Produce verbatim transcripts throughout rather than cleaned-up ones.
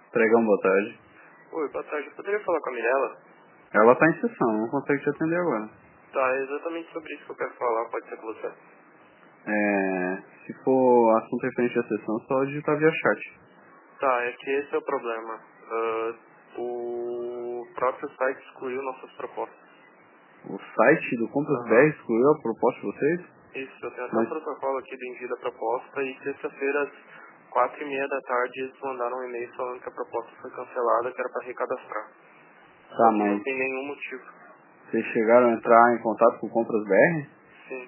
Pregão, boa tarde. Oi, boa tarde. Eu poderia falar com a Mirella? Ela tá em sessão, não consegue te atender agora. Tá, é exatamente sobre isso que eu quero falar. Pode ser com você? É, se for assunto referente à sessão, só digitar via chat. Tá, é que esse é o problema. Ah, o próprio site excluiu nossas propostas. O site do Compras B R Aham. excluiu a proposta de vocês? Isso, eu tenho até um Mas, protocolo aqui do envio da proposta e sexta-feira às quatro e meia da tarde eles mandaram um e-mail falando que a proposta foi cancelada, que era para recadastrar. tá, Só que não mas tem nenhum motivo. vocês chegaram a entrar em contato com o Compras B R? Sim.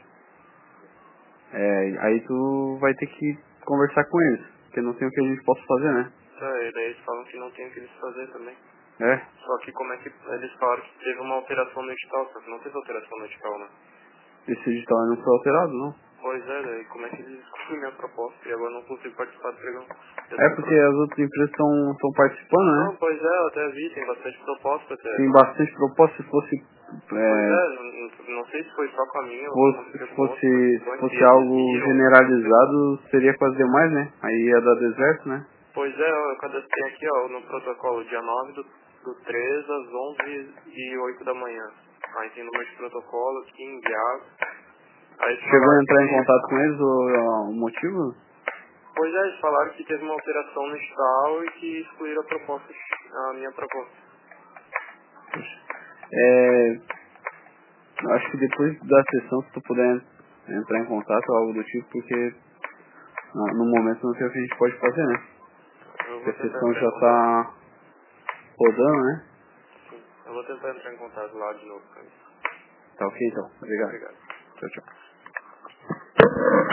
É, aí tu vai ter que conversar com eles, porque não tem o que a gente possa fazer, né? Tá, e daí eles falam que não tem o que eles fazer também. É, Só que como é que eles falaram que teve uma alteração no edital, só que não teve alteração no edital, né? esse edital não foi alterado, não. Pois é, daí como é que eles excluem minha proposta e agora eu não consigo participar do pregão? Eu É tenho porque pro... as outras empresas estão participando, Não, né? pois é, eu até vi, tem bastante proposta até. Tem bastante proposta, se fosse, Pois é, é, não, não não sei se foi só com a minha ou se fosse, aconteceu se com outros fosse, se participantes e fosse eles algo viram, não sei. generalizado, seria com as demais, né? Aí ia dar deserto, né? Pois é, eu cadastrei aqui ó, no protocolo dia nove do, do três às onze e oito da manhã. Aí tem número de protocolo aqui enviado. Aí eles Chegou a falaram entrar em que contato com eles, o, o motivo? Pois é, eles falaram que teve uma alteração no edital e que excluíram a proposta, a minha proposta. É, acho que depois da sessão, se tu puder entrar em contato ou algo do tipo, porque no no momento não sei o que a gente pode fazer, né? Eu Porque vou a tentar sessão entrar em já contato. tá rodando, né? Sim, eu vou tentar entrar em contato lá de novo com eles. Tá ok então, obrigado. Obrigado. Tchau, tchau.